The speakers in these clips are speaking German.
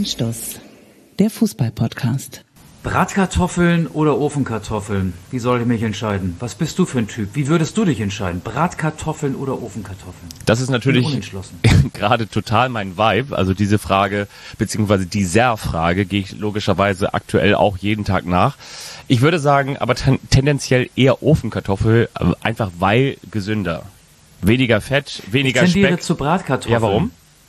Anstoß, der Fußball-Podcast. Bratkartoffeln oder Ofenkartoffeln? Wie soll ich mich entscheiden? Was bist du für ein Typ? Wie würdest du dich entscheiden? Bratkartoffeln oder Ofenkartoffeln? Das ist natürlich gerade total mein Vibe. Also diese Frage, beziehungsweise dieser Frage gehe ich logischerweise aktuell auch jeden Tag nach. Ich würde sagen, aber tendenziell eher Ofenkartoffel, einfach weil gesünder. Weniger Fett, weniger Speck. Ich tendiere zu Bratkartoffeln. Ja, warum?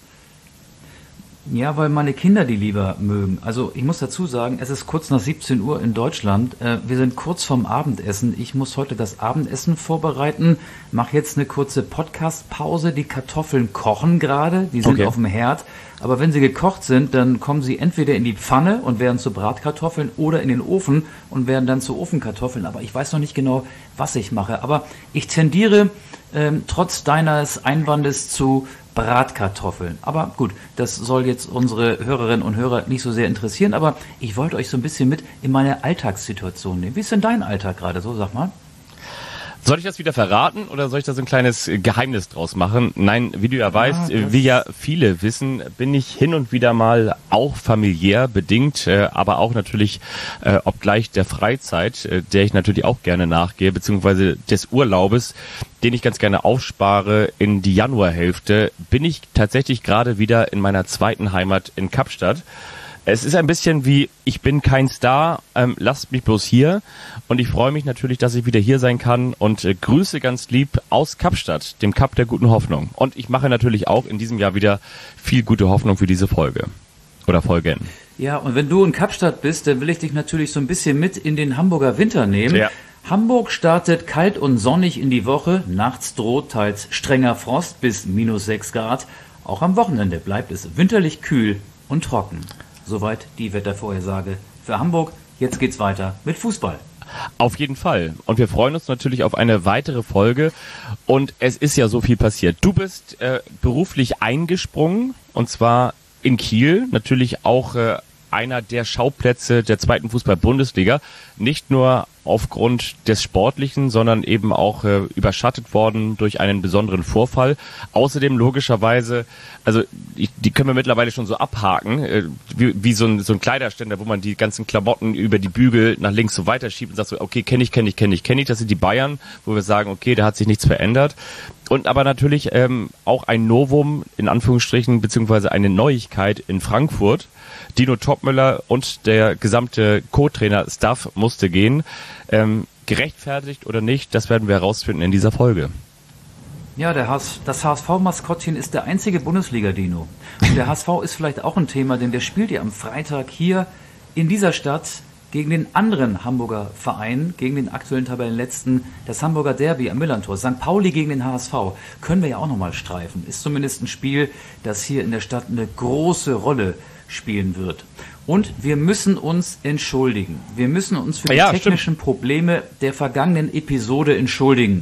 Ja, weil meine Kinder die lieber mögen. Also ich muss dazu sagen, es ist kurz nach 17 Uhr in Deutschland. Wir sind kurz vorm Abendessen. Ich muss heute das Abendessen vorbereiten. Mache jetzt eine kurze Podcast-Pause. Die Kartoffeln kochen gerade. Die sind auf dem Herd. Aber wenn sie gekocht sind, dann kommen sie entweder in die Pfanne und werden zu Bratkartoffeln oder in den Ofen und werden dann zu Ofenkartoffeln. Aber ich weiß noch nicht genau, was ich mache. Aber ich tendiere trotz deines Einwandes zu Bratkartoffeln. Aber gut, das soll jetzt unsere Hörerinnen und Hörer nicht so sehr interessieren, aber ich wollte euch so ein bisschen mit in meine Alltagssituation nehmen. Wie ist denn dein Alltag gerade so, sag mal? Soll ich das wieder verraten oder soll ich da so ein kleines Geheimnis draus machen? Nein, wie du ja weißt, wie ja viele wissen, bin ich hin und wieder mal auch familiär bedingt, aber auch natürlich obgleich der Freizeit, der ich natürlich auch gerne nachgehe, beziehungsweise des Urlaubes, den ich ganz gerne aufspare in die Januarhälfte, bin ich tatsächlich gerade wieder in meiner zweiten Heimat in Kapstadt. Es ist ein bisschen wie, ich bin kein Star, lasst mich bloß hier. Und ich freue mich natürlich, dass ich wieder hier sein kann und grüße ganz lieb aus Kapstadt, dem Kap der guten Hoffnung. Und ich mache natürlich auch in diesem Jahr wieder viel gute Hoffnung für diese Folge oder Folgen. Ja, und wenn du in Kapstadt bist, dann will ich dich natürlich so ein bisschen mit in den Hamburger Winter nehmen. Ja. Hamburg startet kalt und sonnig in die Woche. Nachts droht teils strenger Frost bis -6 Grad. Auch am Wochenende bleibt es winterlich kühl und trocken. Soweit die Wettervorhersage für Hamburg. Jetzt geht's weiter mit Fußball. Auf jeden Fall. Und wir freuen uns natürlich auf eine weitere Folge. Und es ist ja so viel passiert. Du bist beruflich eingesprungen, und zwar in Kiel. Natürlich auch einer der Schauplätze der zweiten Fußball-Bundesliga. Nicht nur aufgrund des Sportlichen, sondern eben auch überschattet worden durch einen besonderen Vorfall. Außerdem logischerweise, also die können wir mittlerweile schon so abhaken, wie so ein Kleiderständer, wo man die ganzen Klamotten über die Bügel nach links so weiterschiebt und sagt so, okay, kenn ich. Das sind die Bayern, wo wir sagen, okay, da hat sich nichts verändert. Und aber natürlich auch ein Novum, in Anführungsstrichen, beziehungsweise eine Neuigkeit in Frankfurt. Dino Topmöller und der gesamte Co-Trainer-Staff musste gehen. Gerechtfertigt oder nicht, das werden wir herausfinden in dieser Folge. Ja, das HSV-Maskottchen ist der einzige Bundesliga-Dino. Und der HSV ist vielleicht auch ein Thema, denn der spielt ja am Freitag hier in dieser Stadt gegen den anderen Hamburger Verein, gegen den aktuellen Tabellenletzten, das Hamburger Derby am Millerntor. St. Pauli gegen den HSV. Können wir ja auch nochmal streifen. Ist zumindest ein Spiel, das hier in der Stadt eine große Rolle spielen wird. Und wir müssen uns entschuldigen. Wir müssen uns für die technischen Probleme der vergangenen Episode entschuldigen.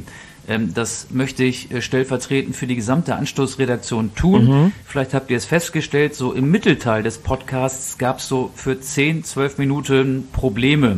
Das möchte ich stellvertretend für die gesamte Anstoßredaktion tun. Vielleicht habt ihr es festgestellt, so im Mittelteil des Podcasts gab es so für 10-12 Minuten Probleme.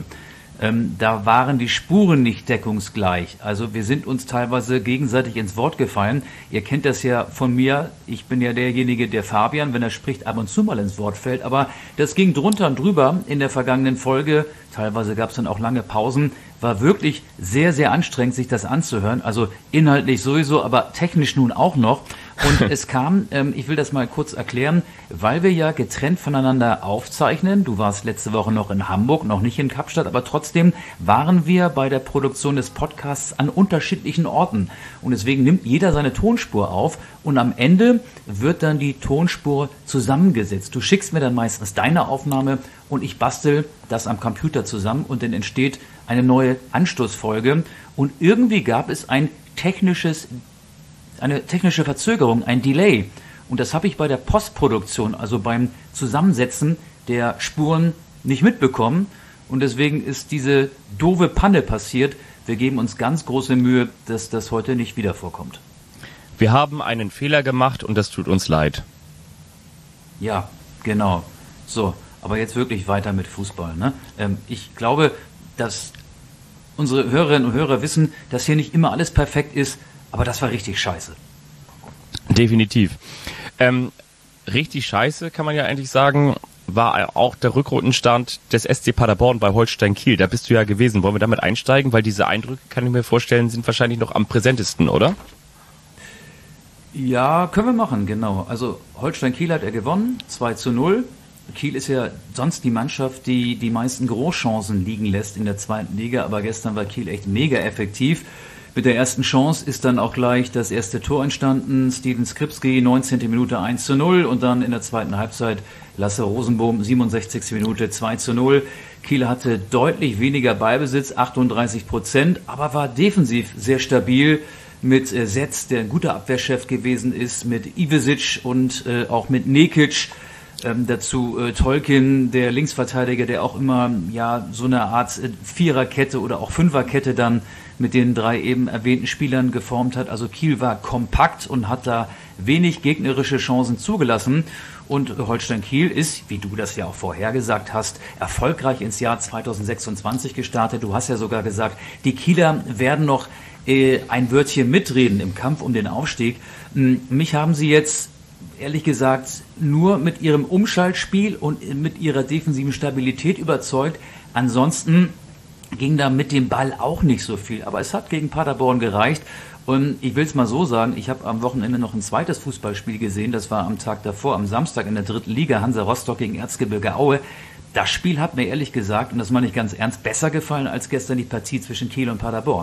Da waren die Spuren nicht deckungsgleich. Also wir sind uns teilweise gegenseitig ins Wort gefallen. Ihr kennt das ja von mir. Ich bin ja derjenige, der Fabian, wenn er spricht, ab und zu mal ins Wort fällt. Aber das ging drunter und drüber in der vergangenen Folge. Teilweise gab es dann auch lange Pausen. War wirklich sehr, sehr anstrengend, sich das anzuhören. Also inhaltlich sowieso, aber technisch nun auch noch. Und es kam, ich will das mal kurz erklären, weil wir ja getrennt voneinander aufzeichnen. Du warst letzte Woche noch in Hamburg, noch nicht in Kapstadt, aber trotzdem waren wir bei der Produktion des Podcasts an unterschiedlichen Orten. Und deswegen nimmt jeder seine Tonspur auf und am Ende wird dann die Tonspur zusammengesetzt. Du schickst mir dann meistens deine Aufnahme und ich bastel das am Computer zusammen und dann entsteht eine neue Anstoßfolge. Und irgendwie gab es eine technische Verzögerung, ein Delay. Und das habe ich bei der Postproduktion, also beim Zusammensetzen der Spuren, nicht mitbekommen. Und deswegen ist diese doofe Panne passiert. Wir geben uns ganz große Mühe, dass das heute nicht wieder vorkommt. Wir haben einen Fehler gemacht und das tut uns leid. Ja, genau. So, aber jetzt wirklich weiter mit Fußball. Ne? Ich glaube, dass unsere Hörerinnen und Hörer wissen, dass hier nicht immer alles perfekt ist, aber das war richtig scheiße. Definitiv. Richtig scheiße kann man ja eigentlich sagen, war auch der Rückrundenstand des SC Paderborn bei Holstein Kiel. Da bist du ja gewesen. Wollen wir damit einsteigen? Weil diese Eindrücke, kann ich mir vorstellen, sind wahrscheinlich noch am präsentesten, oder? Ja, können wir machen, genau. Also Holstein Kiel hat er gewonnen, 2:0. Kiel ist ja sonst die Mannschaft, die die meisten Großchancen liegen lässt in der zweiten Liga, aber gestern war Kiel echt mega effektiv. Mit der ersten Chance ist dann auch gleich das erste Tor entstanden. Steven Skripski, 19. Minute 1:0 und dann in der zweiten Halbzeit Lasse Rosenbohm, 67. Minute 2:0. Kiel hatte deutlich weniger Ballbesitz, 38%, aber war defensiv sehr stabil mit Setz, der ein guter Abwehrchef gewesen ist, mit Ivesic und auch mit Nekic. Dazu Tolkin, der Linksverteidiger, der auch immer ja so eine Art Viererkette oder auch Fünferkette dann mit den drei eben erwähnten Spielern geformt hat. Also Kiel war kompakt und hat da wenig gegnerische Chancen zugelassen. Und Holstein Kiel ist, wie du das ja auch vorhergesagt hast, erfolgreich ins Jahr 2026 gestartet. Du hast ja sogar gesagt, die Kieler werden noch ein Wörtchen mitreden im Kampf um den Aufstieg. Mich haben sie jetzt ehrlich gesagt nur mit ihrem Umschaltspiel und mit ihrer defensiven Stabilität überzeugt. Ansonsten ging da mit dem Ball auch nicht so viel. Aber es hat gegen Paderborn gereicht. Und ich will es mal so sagen, ich habe am Wochenende noch ein zweites Fußballspiel gesehen. Das war am Tag davor, am Samstag in der 3. Liga, Hansa Rostock gegen Erzgebirge Aue. Das Spiel hat mir ehrlich gesagt, und das meine ich ganz ernst, besser gefallen als gestern die Partie zwischen Kiel und Paderborn.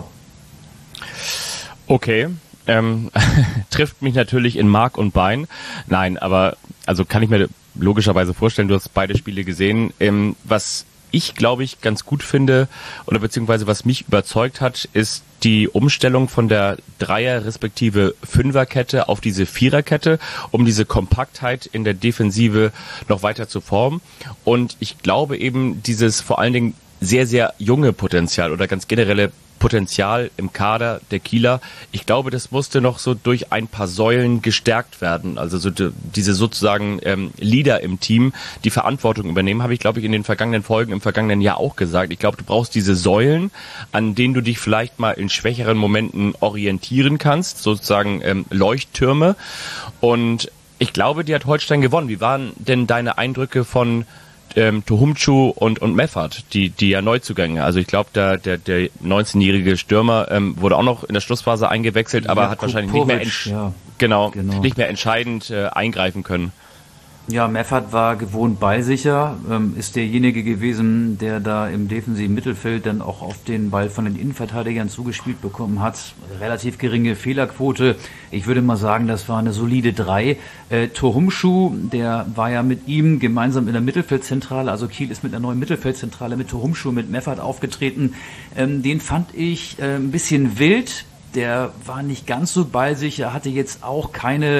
Okay. Trifft mich natürlich in Mark und Bein. Nein, aber also kann ich mir logischerweise vorstellen, du hast beide Spiele gesehen. Was ich, glaube ich, ganz gut finde oder beziehungsweise was mich überzeugt hat, ist die Umstellung von der Dreier- respektive Fünferkette auf diese Viererkette, um diese Kompaktheit in der Defensive noch weiter zu formen. Und ich glaube eben dieses vor allen Dingen sehr, sehr junge Potenzial oder ganz generelle Potenzial im Kader der Kieler. Ich glaube, das musste noch so durch ein paar Säulen gestärkt werden. Also so diese sozusagen Leader im Team, die Verantwortung übernehmen, habe ich, glaube ich, in den vergangenen Folgen im vergangenen Jahr auch gesagt. Ich glaube, du brauchst diese Säulen, an denen du dich vielleicht mal in schwächeren Momenten orientieren kannst, sozusagen Leuchttürme. Und ich glaube, die hat Holstein gewonnen. Wie waren denn deine Eindrücke von Tohumcu und Meffert, die ja Neuzugänge. Also ich glaube, der 19-jährige Stürmer wurde auch noch in der Schlussphase eingewechselt, aber hat wahrscheinlich nicht mehr entscheidend eingreifen können. Ja, Meffert war gewohnt ballsicher, ist derjenige gewesen, der da im defensiven Mittelfeld dann auch auf den Ball von den Innenverteidigern zugespielt bekommen hat. Relativ geringe Fehlerquote. Ich würde mal sagen, das war eine solide 3. Tohumcu, der war ja mit ihm gemeinsam in der Mittelfeldzentrale, also Kiel ist mit einer neuen Mittelfeldzentrale mit Tohumcu, mit Meffert aufgetreten. Den fand ich ein bisschen wild. Der war nicht ganz so ballsicher, hatte jetzt auch keine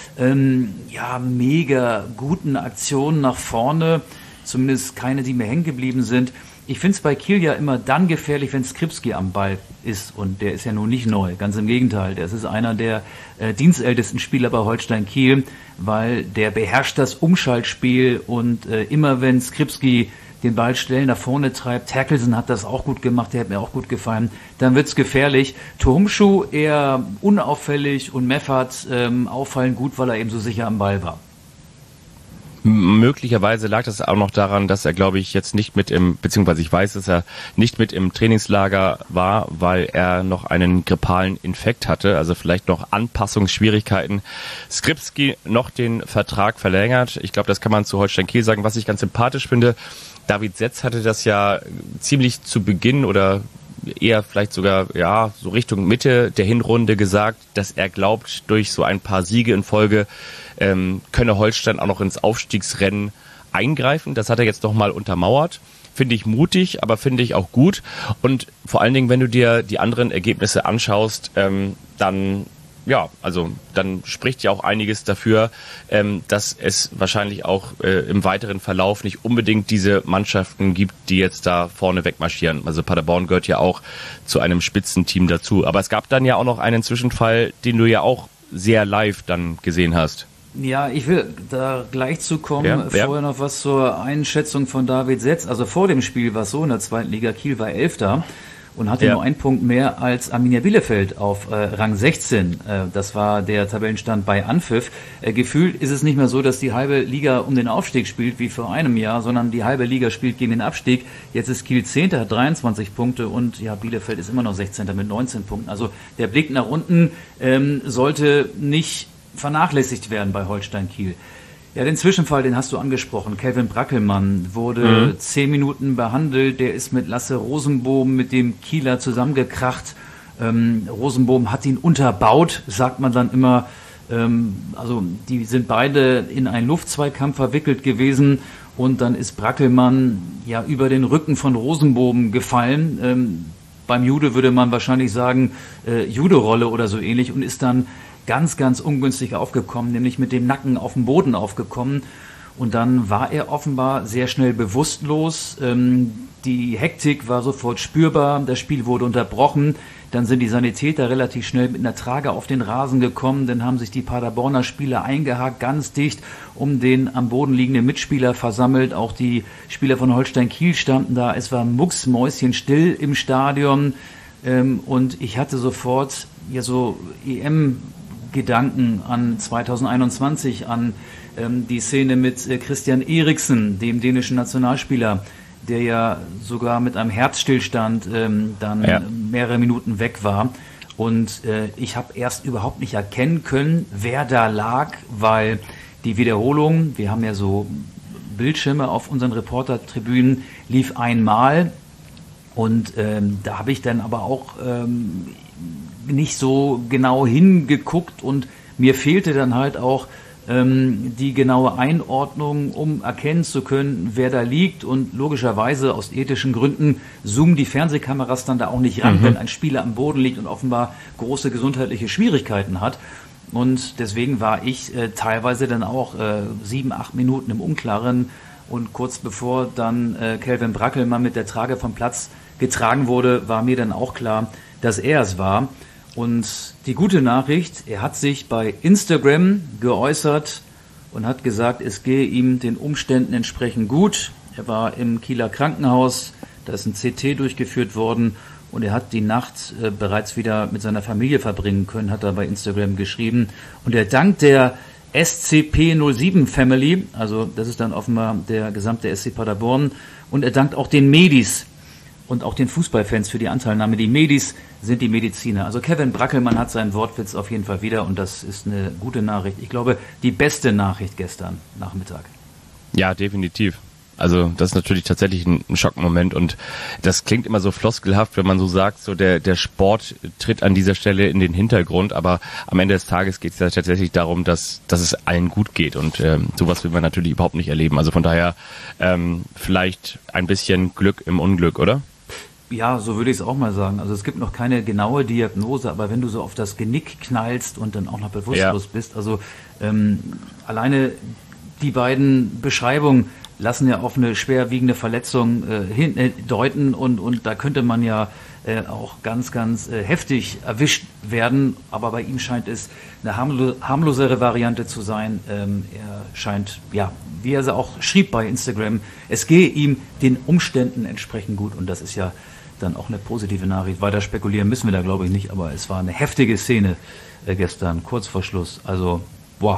mega guten Aktionen nach vorne, zumindest keine, die mir hängen geblieben sind. Ich finde es bei Kiel ja immer dann gefährlich, wenn Skripski am Ball ist, und der ist ja nun nicht neu, ganz im Gegenteil, das ist einer der dienstältesten Spieler bei Holstein Kiel, weil der beherrscht das Umschaltspiel und immer wenn Skripski den Ball schnell nach vorne treibt, Terkelsen hat das auch gut gemacht, der hat mir auch gut gefallen, dann wird's gefährlich. Tohumcu eher unauffällig und Meffert auffallend gut, weil er eben so sicher am Ball war. Möglicherweise lag das auch noch daran, dass er, glaube ich, jetzt nicht beziehungsweise ich weiß, dass er nicht mit im Trainingslager war, weil er noch einen grippalen Infekt hatte, also vielleicht noch Anpassungsschwierigkeiten. Skripski noch den Vertrag verlängert. Ich glaube, das kann man zu Holstein Kiel sagen. Was ich ganz sympathisch finde, David Setz hatte das ja ziemlich zu Beginn oder eher vielleicht sogar so Richtung Mitte der Hinrunde gesagt, dass er glaubt, durch so ein paar Siege in Folge könne Holstein auch noch ins Aufstiegsrennen eingreifen. Das hat er jetzt nochmal untermauert. Finde ich mutig, aber finde ich auch gut. Und vor allen Dingen, wenn du dir die anderen Ergebnisse anschaust, dann spricht ja auch einiges dafür, dass es wahrscheinlich auch im weiteren Verlauf nicht unbedingt diese Mannschaften gibt, die jetzt da vorne wegmarschieren. Also Paderborn gehört ja auch zu einem Spitzenteam dazu. Aber es gab dann ja auch noch einen Zwischenfall, den du ja auch sehr live dann gesehen hast. Ja, ich will da gleich zu kommen. Vorher noch was zur Einschätzung von David Setz. Also vor dem Spiel war es so, in der zweiten Liga, Kiel war 11. und hatte nur einen Punkt mehr als Arminia Bielefeld auf Rang 16. Das war der Tabellenstand bei Anpfiff. Gefühlt ist es nicht mehr so, dass die halbe Liga um den Aufstieg spielt wie vor einem Jahr, sondern die halbe Liga spielt gegen den Abstieg. Jetzt ist Kiel 10., hat 23 Punkte und ja, Bielefeld ist immer noch 16. mit 19 Punkten. Also der Blick nach unten sollte nicht vernachlässigt werden bei Holstein Kiel. Ja, den Zwischenfall, den hast du angesprochen. Kelvin Brackelmann wurde 10 Minuten behandelt. Der ist mit Lasse Rosenbohm, mit dem Kieler zusammengekracht. Rosenbohm hat ihn unterbaut, sagt man dann immer. Also die sind beide in einen Luftzweikampf verwickelt gewesen. Und dann ist Brackelmann ja über den Rücken von Rosenbohm gefallen. Beim Judo würde man wahrscheinlich sagen, Judo-Rolle oder so ähnlich, und ist dann ganz, ganz ungünstig aufgekommen, nämlich mit dem Nacken auf den Boden aufgekommen. Und dann war er offenbar sehr schnell bewusstlos. Die Hektik war sofort spürbar. Das Spiel wurde unterbrochen. Dann sind die Sanitäter relativ schnell mit einer Trage auf den Rasen gekommen. Dann haben sich die Paderborner Spieler eingehakt, ganz dicht um den am Boden liegenden Mitspieler versammelt. Auch die Spieler von Holstein Kiel standen da. Es war mucksmäuschenstill im Stadion. Und ich hatte sofort ja so Gedanken an 2021, an die Szene mit Christian Eriksen, dem dänischen Nationalspieler, der ja sogar mit einem Herzstillstand mehrere Minuten weg war. Und ich habe erst überhaupt nicht erkennen können, wer da lag, weil die Wiederholung, wir haben ja so Bildschirme auf unseren Reportertribünen, lief einmal. Und da habe ich dann aber auch nicht so genau hingeguckt und mir fehlte dann halt auch die genaue Einordnung, um erkennen zu können, wer da liegt, und logischerweise aus ethischen Gründen zoomen die Fernsehkameras dann da auch nicht ran, wenn ein Spieler am Boden liegt und offenbar große gesundheitliche Schwierigkeiten hat. Und deswegen war ich teilweise dann auch 7-8 Minuten im Unklaren, und kurz bevor dann Kelvin Brackelmann mit der Trage vom Platz getragen wurde, war mir dann auch klar, dass er es war. Und die gute Nachricht, er hat sich bei Instagram geäußert und hat gesagt, es gehe ihm den Umständen entsprechend gut. Er war im Kieler Krankenhaus, da ist ein CT durchgeführt worden, und er hat die Nacht bereits wieder mit seiner Familie verbringen können, hat er bei Instagram geschrieben. Und er dankt der SCP-07 Family, also das ist dann offenbar der gesamte SC Paderborn, und er dankt auch den Medis und auch den Fußballfans für die Anteilnahme. Die Medis sind die Mediziner. Also Kelvin Brackelmann hat seinen Wortwitz auf jeden Fall wieder, und das ist eine gute Nachricht. Ich glaube, die beste Nachricht gestern Nachmittag. Ja, definitiv. Also das ist natürlich tatsächlich ein Schockmoment, und das klingt immer so floskelhaft, wenn man so sagt, so der Sport tritt an dieser Stelle in den Hintergrund, aber am Ende des Tages geht es ja tatsächlich darum, dass es allen gut geht, und sowas will man natürlich überhaupt nicht erleben. Also von daher vielleicht ein bisschen Glück im Unglück, oder? Ja, so würde ich es auch mal sagen. Also es gibt noch keine genaue Diagnose, aber wenn du so auf das Genick knallst und dann auch noch bewusstlos bist, also alleine die beiden Beschreibungen lassen ja auf eine schwerwiegende Verletzung deuten, und da könnte man ja auch ganz, ganz heftig erwischt werden, aber bei ihm scheint es eine harmlosere Variante zu sein. Er scheint, ja, wie er auch schrieb bei Instagram, es gehe ihm den Umständen entsprechend gut, und das ist ja dann auch eine positive Nachricht. Weiter spekulieren müssen wir da, glaube ich, nicht, aber es war eine heftige Szene gestern, kurz vor Schluss. Also, boah,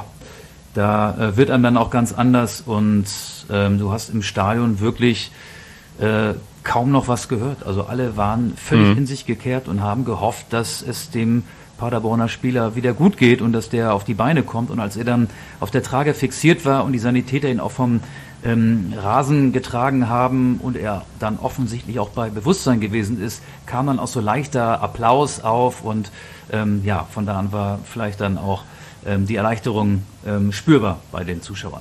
da wird einem dann auch ganz anders, und du hast im Stadion wirklich kaum noch was gehört. Also alle waren völlig in sich gekehrt und haben gehofft, dass es dem Paderborner Spieler wieder gut geht und dass der auf die Beine kommt. Und als er dann auf der Trage fixiert war und die Sanitäter ihn auch vom Rasen getragen haben und er dann offensichtlich auch bei Bewusstsein gewesen ist, kam dann auch so leichter Applaus auf, und ja, von da an war vielleicht dann auch die Erleichterung spürbar bei den Zuschauern.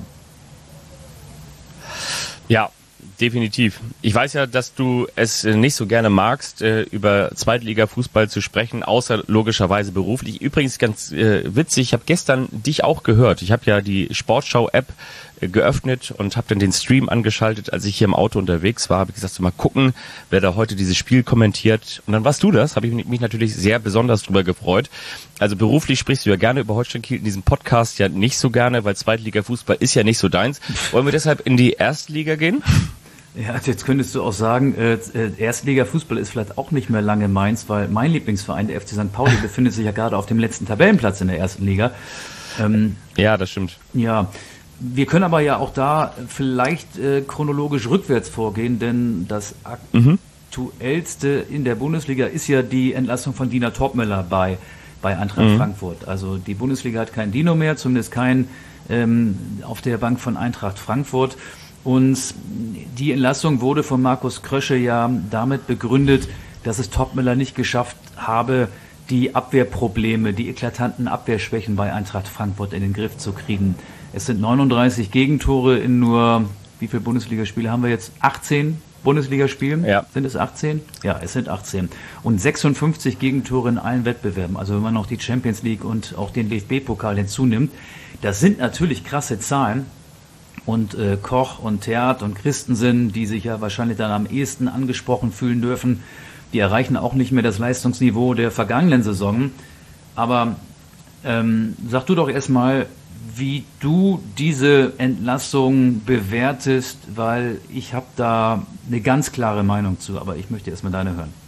Ja, definitiv. Ich weiß ja, dass du es nicht so gerne magst, über Zweitliga-Fußball zu sprechen, außer logischerweise beruflich. Übrigens ganz witzig, ich habe gestern dich auch gehört. Ich habe ja die Sportschau-App geöffnet und habe dann den Stream angeschaltet, als ich hier im Auto unterwegs war. Habe ich gesagt, so mal gucken, wer da heute dieses Spiel kommentiert. Und dann warst du das. Habe ich mich natürlich sehr besonders drüber gefreut. Also beruflich sprichst du ja gerne über Holstein Kiel, in diesem Podcast ja nicht so gerne, weil Zweitliga-Fußball ist ja nicht so deins. Wollen wir deshalb in die Erstliga gehen? Ja, jetzt könntest du auch sagen, Erstliga-Fußball ist vielleicht auch nicht mehr lange meins, weil mein Lieblingsverein, der FC St. Pauli, befindet sich ja gerade auf dem letzten Tabellenplatz in der ersten Liga. Ja, das stimmt. Ja, wir können aber ja auch da vielleicht chronologisch rückwärts vorgehen, denn das aktuellste in der Bundesliga ist ja die Entlassung von Dina Topmöller bei Eintracht Frankfurt. Also die Bundesliga hat keinen Dino mehr, zumindest keinen auf der Bank von Eintracht Frankfurt. Und die Entlassung wurde von Markus Krösche ja damit begründet, dass es Topmöller nicht geschafft habe, die Abwehrprobleme, die eklatanten Abwehrschwächen bei Eintracht Frankfurt in den Griff zu kriegen. Es sind 39 Gegentore in nur, wie viele Bundesligaspiele haben wir jetzt? 18 Bundesligaspielen? Ja. Sind es 18? Ja, es sind 18. Und 56 Gegentore in allen Wettbewerben. Also wenn man noch die Champions League und auch den DFB-Pokal hinzunimmt. Das sind natürlich krasse Zahlen. Und Koch und Theat und Christensen, die sich ja wahrscheinlich dann am ehesten angesprochen fühlen dürfen, die erreichen auch nicht mehr das Leistungsniveau der vergangenen Saison. Aber sag du doch erstmal, wie du diese Entlassung bewertest, weil ich habe da eine ganz klare Meinung zu, aber ich möchte erstmal deine hören.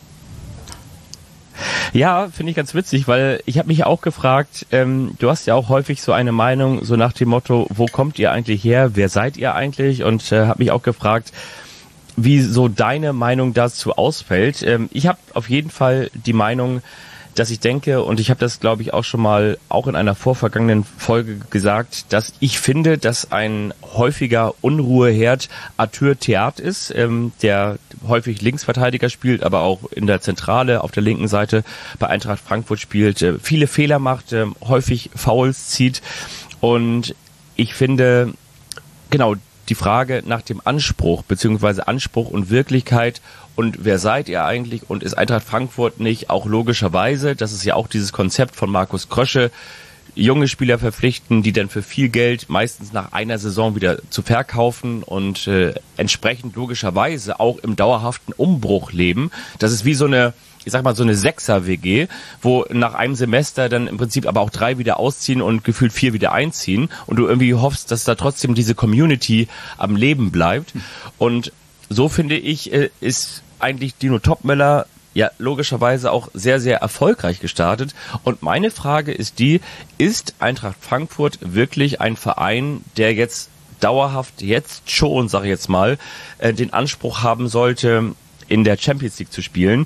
Ja, finde ich ganz witzig, weil ich habe mich auch gefragt, du hast ja auch häufig so eine Meinung, so nach dem Motto, wo kommt ihr eigentlich her, wer seid ihr eigentlich? Und habe mich auch gefragt, wie so deine Meinung dazu ausfällt. Ich habe auf jeden Fall die Meinung, dass ich denke, und ich habe das, glaube ich, auch schon mal auch in einer vorvergangenen Folge gesagt, dass ich finde, dass ein häufiger Unruheherd Arthur Theat ist, der häufig Linksverteidiger spielt, aber auch in der Zentrale auf der linken Seite bei Eintracht Frankfurt spielt, viele Fehler macht, häufig Fouls zieht. Und ich finde, genau, die Frage nach dem Anspruch, beziehungsweise Anspruch und Wirklichkeit und wer seid ihr eigentlich und ist Eintracht Frankfurt nicht auch logischerweise, das ist ja auch dieses Konzept von Markus Krösche, junge Spieler verpflichten, die dann für viel Geld meistens nach einer Saison wieder zu verkaufen und entsprechend logischerweise auch im dauerhaften Umbruch leben. Das ist wie so eine, ich sag mal, so eine Sechser-WG, wo nach einem Semester dann im Prinzip aber auch 3 wieder ausziehen und gefühlt 4 wieder einziehen und du irgendwie hoffst, dass da trotzdem diese Community am Leben bleibt. Und so finde ich, ist eigentlich Dino Topmöller ja logischerweise auch sehr, sehr erfolgreich gestartet. Und meine Frage ist die, ist Eintracht Frankfurt wirklich ein Verein, der jetzt dauerhaft jetzt schon, sage ich jetzt mal, den Anspruch haben sollte, in der Champions League zu spielen,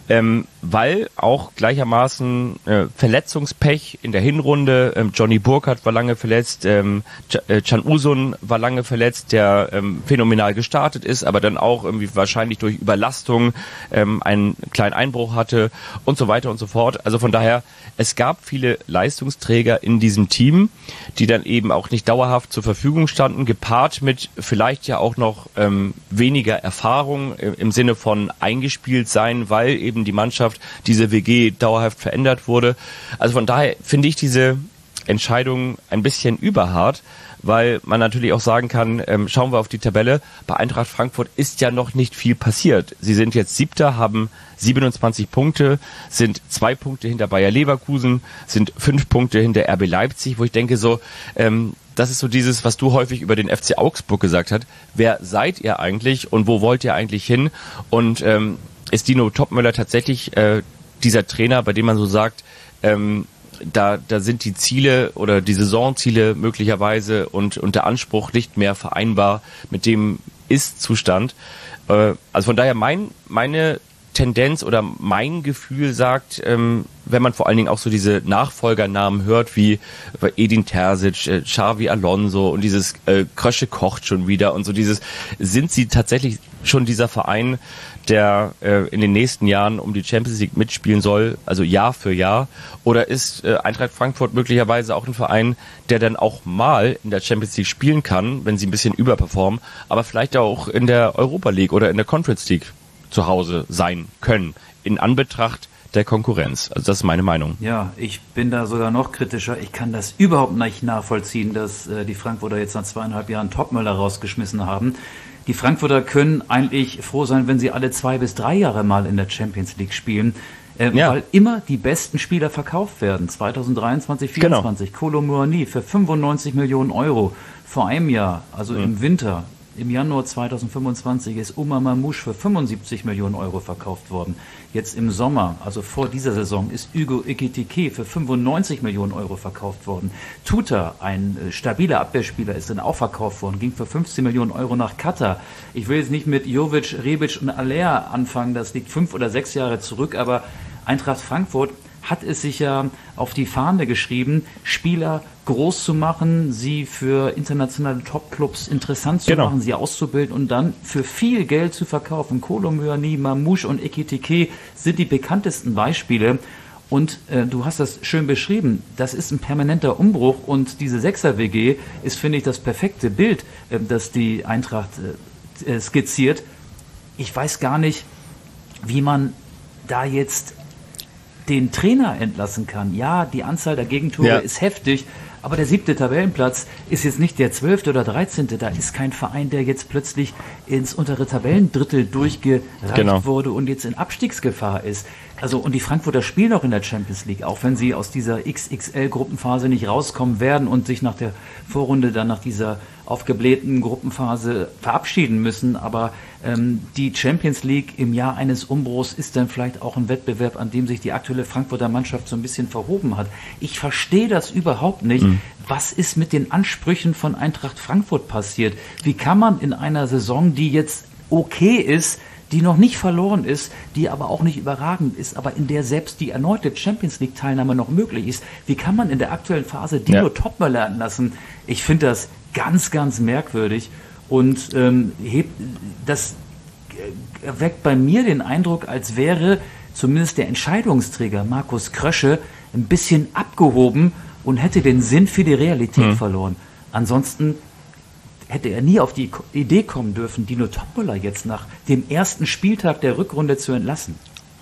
weil auch gleichermaßen Verletzungspech in der Hinrunde, Johnny Burkhardt war lange verletzt, Can Uzun war lange verletzt, der phänomenal gestartet ist, aber dann auch irgendwie wahrscheinlich durch Überlastung einen kleinen Einbruch hatte und so weiter und so fort. Also von daher, es gab viele Leistungsträger in diesem Team, die dann eben auch nicht dauerhaft zur Verfügung standen, gepaart mit vielleicht ja auch noch weniger Erfahrung im Sinne von eingespielt sein, weil eben die Mannschaft, diese WG dauerhaft verändert wurde. Also von daher finde ich diese Entscheidung ein bisschen überhart, weil man natürlich auch sagen kann, schauen wir auf die Tabelle, bei Eintracht Frankfurt ist ja noch nicht viel passiert. Sie sind jetzt 7., haben 27 Punkte, sind 2 Punkte hinter Bayer Leverkusen, sind 5 Punkte hinter RB Leipzig, wo ich denke so, das ist so dieses, was du häufig über den FC Augsburg gesagt hast. Wer seid ihr eigentlich und wo wollt ihr eigentlich hin? Und ist Dino Topmöller tatsächlich dieser Trainer, bei dem man so sagt, da sind die Ziele oder die Saisonziele möglicherweise und der Anspruch nicht mehr vereinbar mit dem Ist-Zustand. Also von daher meine Tendenz oder mein Gefühl sagt, wenn man vor allen Dingen auch so diese Nachfolgernamen hört, wie Edin Terzic, Xavi Alonso und dieses Krösche kocht schon wieder und so dieses, sind sie tatsächlich schon dieser Verein, der in den nächsten Jahren um die Champions League mitspielen soll, also Jahr für Jahr, oder ist Eintracht Frankfurt möglicherweise auch ein Verein, der dann auch mal in der Champions League spielen kann, wenn sie ein bisschen überperformen, aber vielleicht auch in der Europa League oder in der Conference League zu Hause sein können, in Anbetracht der Konkurrenz. Also das ist meine Meinung. Ja, ich bin da sogar noch kritischer. Ich kann das überhaupt nicht nachvollziehen, dass die Frankfurter jetzt nach 2,5 Jahren Topmöller rausgeschmissen haben. Die Frankfurter können eigentlich froh sein, wenn sie alle 2 bis 3 Jahre mal in der Champions League spielen, weil immer die besten Spieler verkauft werden. 2023, 2024, genau. Kolo Muani für 95 Millionen Euro vor einem Jahr, also im Winter. Im Januar 2025 ist Omar Mamouche für 75 Millionen Euro verkauft worden. Jetzt im Sommer, also vor dieser Saison, ist Hugo Ekitike für 95 Millionen Euro verkauft worden. Tuta, ein stabiler Abwehrspieler, ist dann auch verkauft worden, ging für 15 Millionen Euro nach Katar. Ich will jetzt nicht mit Jovic, Rebic und Aller anfangen, das liegt 5 oder 6 Jahre zurück, aber Eintracht Frankfurt hat es sich ja auf die Fahne geschrieben, Spieler groß zu machen, sie für internationale Topclubs interessant zu machen, sie auszubilden und dann für viel Geld zu verkaufen. Kolo Muani, Mamouche und Ekitike sind die bekanntesten Beispiele. Und du hast das schön beschrieben, das ist ein permanenter Umbruch und diese Sechser-WG ist, finde ich, das perfekte Bild, das die Eintracht skizziert. Ich weiß gar nicht, wie man da jetzt den Trainer entlassen kann. Ja, die Anzahl der Gegentore ist heftig, aber der 7. Tabellenplatz ist jetzt nicht der 12. oder 13. Da ist kein Verein, der jetzt plötzlich ins untere Tabellendrittel durchgereicht wurde und jetzt in Abstiegsgefahr ist. Also, und die Frankfurter spielen auch in der Champions League, auch wenn sie aus dieser XXL-Gruppenphase nicht rauskommen werden und sich nach der Vorrunde dann nach dieser aufgeblähten Gruppenphase verabschieden müssen. Aber die Champions League im Jahr eines Umbruchs ist dann vielleicht auch ein Wettbewerb, an dem sich die aktuelle Frankfurter Mannschaft so ein bisschen verhoben hat. Ich verstehe das überhaupt nicht. Was ist mit den Ansprüchen von Eintracht Frankfurt passiert? Wie kann man in einer Saison, die jetzt okay ist, die noch nicht verloren ist, die aber auch nicht überragend ist, aber in der selbst die erneute Champions-League-Teilnahme noch möglich ist. Wie kann man in der aktuellen Phase Dino Topmöller lassen? Ich finde das ganz, ganz merkwürdig und das weckt bei mir den Eindruck, als wäre zumindest der Entscheidungsträger Markus Krösche ein bisschen abgehoben und hätte den Sinn für die Realität verloren. Ansonsten hätte er nie auf die Idee kommen dürfen, Dino Topmöller jetzt nach dem ersten Spieltag der Rückrunde zu entlassen.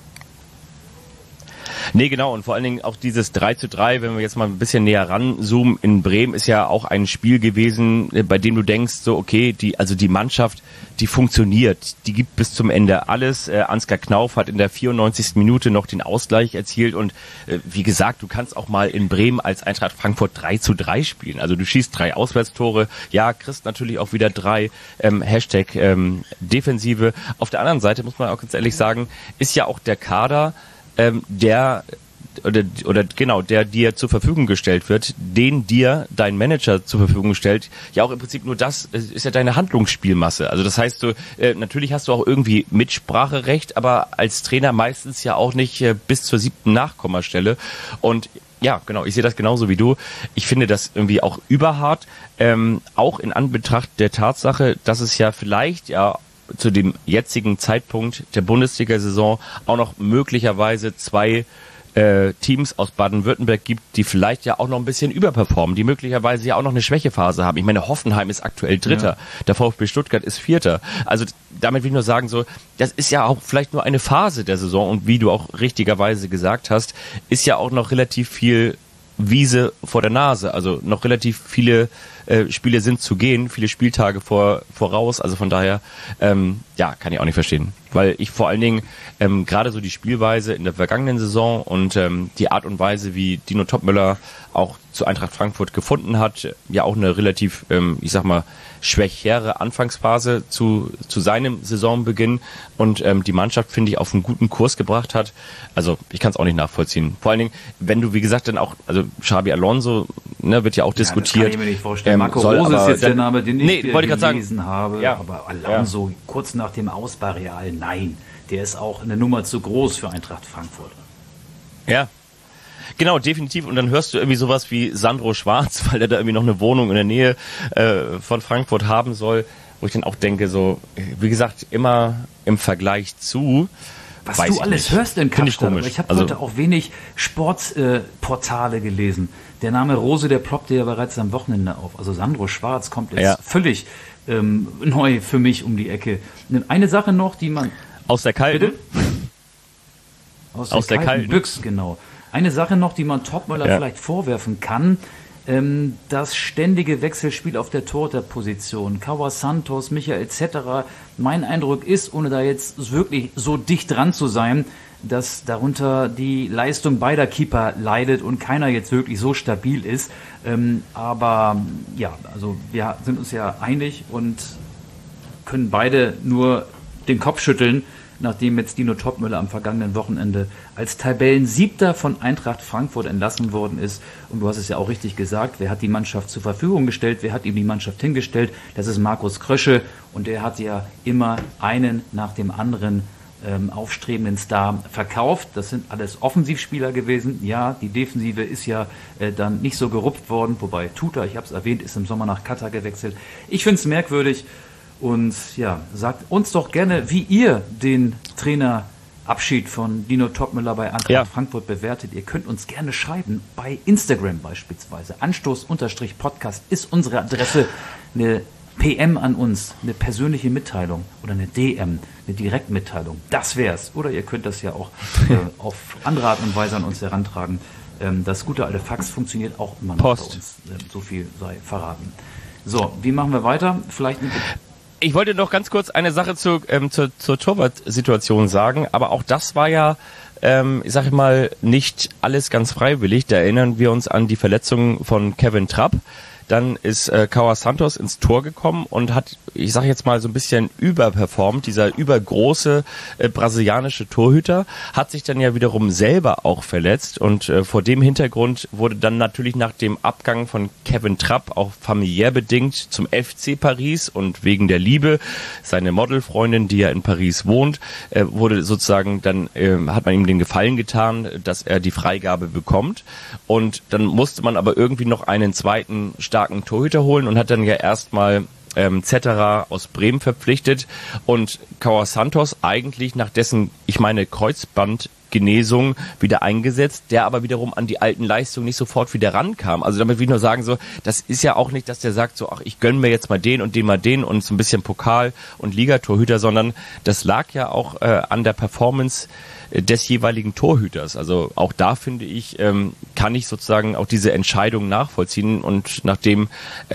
Nee, genau. Und vor allen Dingen auch dieses 3:3, wenn wir jetzt mal ein bisschen näher ranzoomen, in Bremen ist ja auch ein Spiel gewesen, bei dem du denkst, so okay, die Mannschaft, die funktioniert, die gibt bis zum Ende alles. Ansgar Knauf hat in der 94. Minute noch den Ausgleich erzielt und wie gesagt, du kannst auch mal in Bremen als Eintracht Frankfurt 3:3 spielen. Also du schießt 3 Auswärtstore, ja, kriegst natürlich auch wieder 3, Hashtag Defensive. Auf der anderen Seite muss man auch ganz ehrlich sagen, ist ja auch der Kader, der dir zur Verfügung gestellt wird, den dir dein Manager zur Verfügung stellt, ja auch im Prinzip nur das, ist ja deine Handlungsspielmasse. Also das heißt, natürlich hast du auch irgendwie Mitspracherecht, aber als Trainer meistens ja auch nicht bis zur 7. Nachkommastelle. Und ja, genau, ich sehe das genauso wie du. Ich finde das irgendwie auch überhart, auch in Anbetracht der Tatsache, dass es ja vielleicht zu dem jetzigen Zeitpunkt der Bundesliga-Saison auch noch möglicherweise 2 Teams aus Baden-Württemberg gibt, die vielleicht ja auch noch ein bisschen überperformen, die möglicherweise ja auch noch eine Schwächephase haben. Ich meine, Hoffenheim ist aktuell Dritter, der VfB Stuttgart ist Vierter. Also damit will ich nur sagen, so, das ist ja auch vielleicht nur eine Phase der Saison und wie du auch richtigerweise gesagt hast, ist ja auch noch relativ viel Wiese vor der Nase, also noch relativ viele Spiele sind zu gehen, viele Spieltage voraus, also von daher, kann ich auch nicht verstehen, weil ich vor allen Dingen gerade so die Spielweise in der vergangenen Saison und die Art und Weise, wie Dino Topmöller auch zu Eintracht Frankfurt gefunden hat, ja auch eine relativ, schwächere Anfangsphase zu seinem Saisonbeginn und die Mannschaft, finde ich, auf einen guten Kurs gebracht hat. Also ich kann es auch nicht nachvollziehen. Vor allen Dingen, wenn du, wie gesagt, dann auch, also Xabi Alonso, wird ja auch diskutiert. Das kann ich mir nicht vorstellen. Marco Rose ist jetzt der Name, den ich gelesen habe. Ja, aber Alonso kurz nach dem Aus bei Real, nein. Der ist auch eine Nummer zu groß für Eintracht Frankfurt. Ja. Genau, definitiv. Und dann hörst du irgendwie sowas wie Sandro Schwarz, weil er da irgendwie noch eine Wohnung in der Nähe von Frankfurt haben soll, wo ich dann auch denke, so, wie gesagt, immer im Vergleich zu. Was du alles hörst in Kapstadt, ich habe heute auch wenig Sportportale gelesen. Der Name Rose, der ploppte ja bereits am Wochenende auf. Also Sandro Schwarz kommt jetzt völlig neu für mich um die Ecke. Eine Sache noch, die man... Aus der Kalten? Bitte? Aus der kalten Büchs, genau. Eine Sache noch, die man Topmöller vielleicht vorwerfen kann, das ständige Wechselspiel auf der Torhüterposition. Kawa Santos, Michael etc. Mein Eindruck ist, ohne da jetzt wirklich so dicht dran zu sein, dass darunter die Leistung beider Keeper leidet und keiner jetzt wirklich so stabil ist. Aber ja, also wir sind uns ja einig und können beide nur den Kopf schütteln, nachdem jetzt Dino Topmöller am vergangenen Wochenende als Tabellensiebter von Eintracht Frankfurt entlassen worden ist. Und du hast es ja auch richtig gesagt, wer hat die Mannschaft zur Verfügung gestellt, wer hat ihm die Mannschaft hingestellt? Das ist Markus Krösche und der hat ja immer einen nach dem anderen aufstrebenden Star verkauft. Das sind alles Offensivspieler gewesen. Ja, die Defensive ist ja dann nicht so gerupft worden, wobei Tuta, ich habe es erwähnt, ist im Sommer nach Katar gewechselt. Ich finde es merkwürdig. Und ja, sagt uns doch gerne, wie ihr den Trainerabschied von Dino Topmöller bei Eintracht Frankfurt bewertet. Ihr könnt uns gerne schreiben, bei Instagram beispielsweise. Anstoß_Podcast ist unsere Adresse. Eine PM an uns, eine persönliche Mitteilung oder eine DM, eine Direktmitteilung. Das wär's. Oder ihr könnt das ja auch auf andere Art und Weise an uns herantragen. Das gute alte Fax funktioniert auch immer noch Post. bei uns. So viel sei verraten. So, wie machen wir weiter? Vielleicht Ich wollte noch ganz kurz eine Sache zur Torwart-Situation sagen, aber auch das war ja, ich sage mal, nicht alles ganz freiwillig. Da erinnern wir uns an die Verletzung von Kevin Trapp. Dann ist Kawa Santos ins Tor gekommen und hat, ich sage jetzt mal, so ein bisschen überperformt. Dieser übergroße brasilianische Torhüter hat sich dann ja wiederum selber auch verletzt. Und vor dem Hintergrund wurde dann natürlich nach dem Abgang von Kevin Trapp, auch familiär bedingt, zum FC Paris und wegen der Liebe, seine Modelfreundin, die ja in Paris wohnt, wurde sozusagen dann, hat man ihm den Gefallen getan, dass er die Freigabe bekommt. Und dann musste man aber irgendwie noch einen zweiten starken Torhüter holen und hat dann ja erstmal Zetterer aus Bremen verpflichtet und Kawa Santos eigentlich nach dessen, ich meine, Kreuzbandgenesung wieder eingesetzt, der aber wiederum an die alten Leistungen nicht sofort wieder rankam. Also damit will ich nur sagen, so, das ist ja auch nicht, dass der sagt so, ach, ich gönne mir jetzt mal den und den und so ein bisschen Pokal- und Ligatorhüter, sondern das lag ja auch an der Performance des jeweiligen Torhüters. Also auch da finde ich, kann ich sozusagen auch diese Entscheidung nachvollziehen und nachdem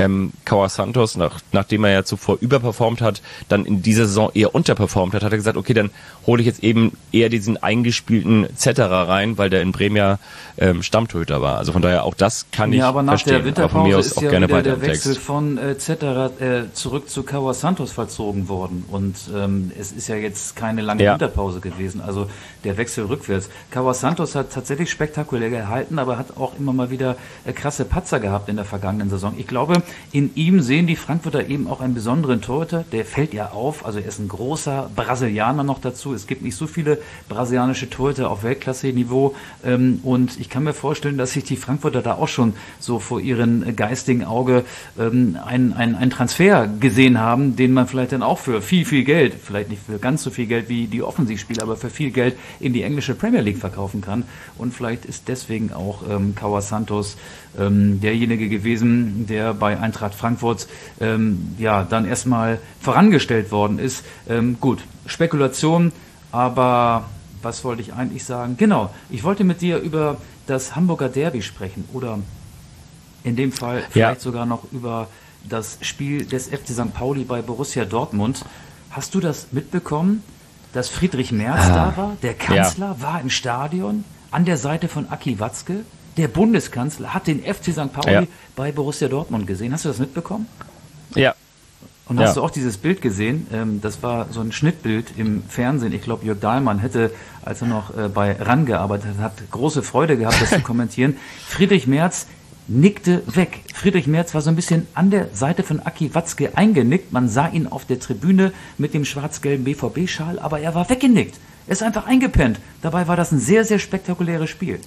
Kawa Santos, nachdem er ja zuvor überperformt hat, dann in dieser Saison eher unterperformt hat, hat er gesagt, okay, dann hole ich jetzt eben eher diesen eingespielten Zetterer rein, weil der in Bremen ja Stammtorhüter war. Also von daher auch das kann ich aber nach verstehen. der Winterpause ist ja wieder der Wechsel Text. von Zetterer zurück zu Kawa Santos vollzogen worden und es ist ja jetzt keine lange Winterpause gewesen. Also der Wechsel rückwärts. Kawa Santos hat tatsächlich spektakulär gehalten, aber hat auch immer mal wieder krasse Patzer gehabt in der vergangenen Saison. Ich glaube, in ihm sehen die Frankfurter eben auch einen besonderen Torhüter. Der fällt ja auf, also er ist ein großer Brasilianer noch dazu. Es gibt nicht so viele brasilianische Torhüter auf Weltklasse-Niveau und ich kann mir vorstellen, dass sich die Frankfurter da auch schon so vor ihrem geistigen Auge einen Transfer gesehen haben, den man vielleicht dann auch für viel, viel Geld, vielleicht nicht für ganz so viel Geld wie die Offensivspieler, aber für viel Geld in die englische Premier League verkaufen kann. Und vielleicht ist deswegen auch Kawa Santos derjenige gewesen, der bei Eintracht Frankfurt dann erstmal vorangestellt worden ist. Gut, Spekulation, aber was wollte ich eigentlich sagen? Genau, ich wollte mit dir über das Hamburger Derby sprechen oder in dem Fall vielleicht sogar noch über das Spiel des FC St. Pauli bei Borussia Dortmund. Hast du das mitbekommen, dass Friedrich Merz da war? Der Kanzler war im Stadion an der Seite von Aki Watzke. Der Bundeskanzler hat den FC St. Pauli bei Borussia Dortmund gesehen. Hast du das mitbekommen? Ja. Und hast du auch dieses Bild gesehen? Das war so ein Schnittbild im Fernsehen. Ich glaube, Jörg Dahlmann hätte, als er noch bei RAN gearbeitet hat, große Freude gehabt, das zu kommentieren. Friedrich Merz nickte weg. Friedrich Merz war so ein bisschen an der Seite von Aki Watzke eingenickt. Man sah ihn auf der Tribüne mit dem schwarz-gelben BVB-Schal, aber er war weggenickt. Er ist einfach eingepennt. Dabei war das ein sehr, sehr spektakuläres Spiel.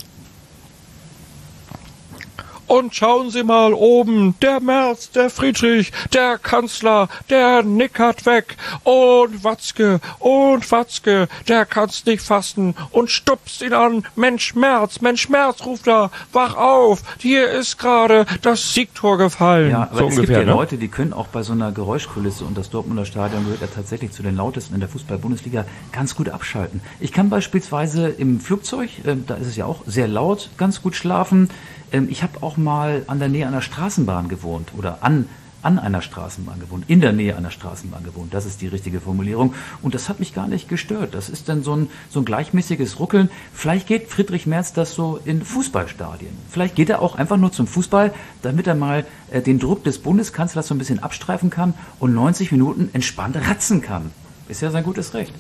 Und schauen Sie mal oben, der Merz, der Friedrich, der Kanzler, der nickert weg. Und Watzke, der kann's nicht fassen und stupst ihn an. Mensch Merz, ruft er, wach auf, hier ist gerade das Siegtor gefallen. Ja, aber so es ungefähr, gibt ja Leute, die können auch bei so einer Geräuschkulisse, und das Dortmunder Stadion gehört ja tatsächlich zu den lautesten in der Fußball-Bundesliga, ganz gut abschalten. Ich kann beispielsweise im Flugzeug, da ist es ja auch sehr laut, ganz gut schlafen. Ich habe auch mal an der Nähe einer Straßenbahn gewohnt oder an an einer Straßenbahn gewohnt, in der Nähe einer Straßenbahn gewohnt. Das ist die richtige Formulierung. Und das hat mich gar nicht gestört. Das ist dann so ein gleichmäßiges Ruckeln. Vielleicht geht Friedrich Merz das so in Fußballstadien. Vielleicht geht er auch einfach nur zum Fußball, damit er mal den Druck des Bundeskanzlers so ein bisschen abstreifen kann und 90 Minuten entspannt ratzen kann. Ist ja sein gutes Recht.